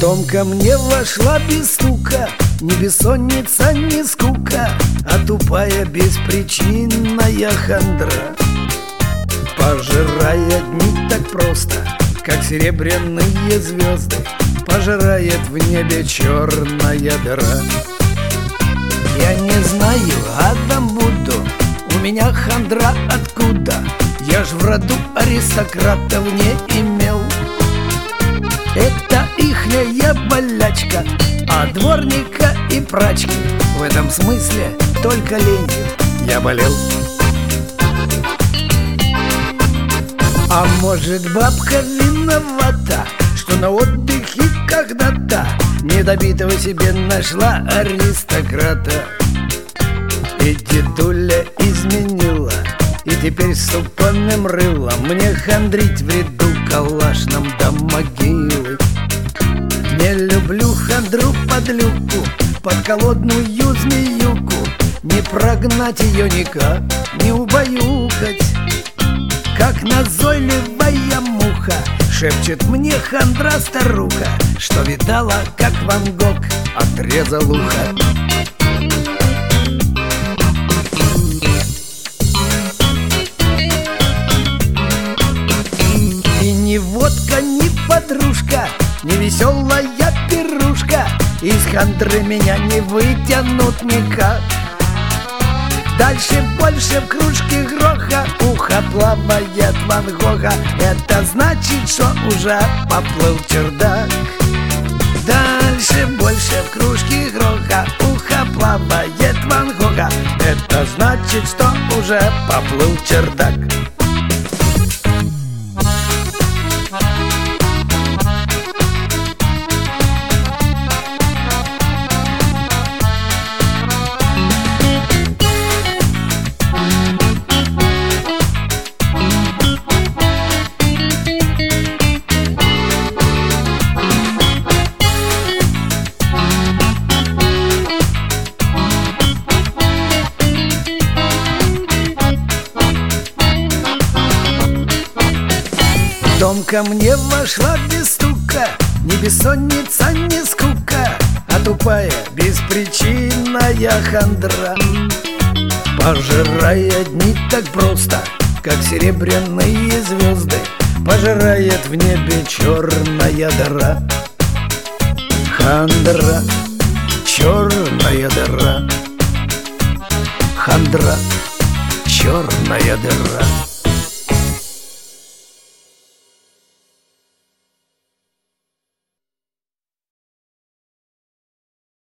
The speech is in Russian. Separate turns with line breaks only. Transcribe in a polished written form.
дом ко мне вошла без стука, ни бессонница, ни скука, а тупая беспричинная хандра. Пожирая дни так просто, как серебряные звезды, пожирает в небе черная дыра. Я не знаю, Адам буду, у меня хандра откуда? Я ж в роду аристократов не имел. Это ихняя болячка, а дворника и прачки в этом смысле только ленью я болел. А может, бабка виновата, что на отдыхе когда-то недобитого себе нашла аристократа? И дедуля изменила, и теперь с тупаным рылом мне хандрить в ряду калашном до могилы. Не люблю хандру подлюку, подколодную змеюку, не прогнать ее никак, не убаюкать. Как назойливая муха шепчет мне хандра-старуха, что видала, как Ван Гог отрезал ухо. И ни водка, ни подружка, ни веселая пирушка из хандры меня не вытянут никак. Дальше больше в кружке гроха, ухо плавает Ван Гога, это значит, что уже поплыл чердак. Дальше больше в кружке гроха, ухо плавает Ван Гога, это значит, что уже поплыл чердак. В дом ко мне вошла без стука, ни бессонница, ни скука, а тупая беспричинная хандра. Пожирая дни так просто, как серебряные звезды, пожирает в небе черная дыра. Хандра, черная дыра, хандра, черная дыра.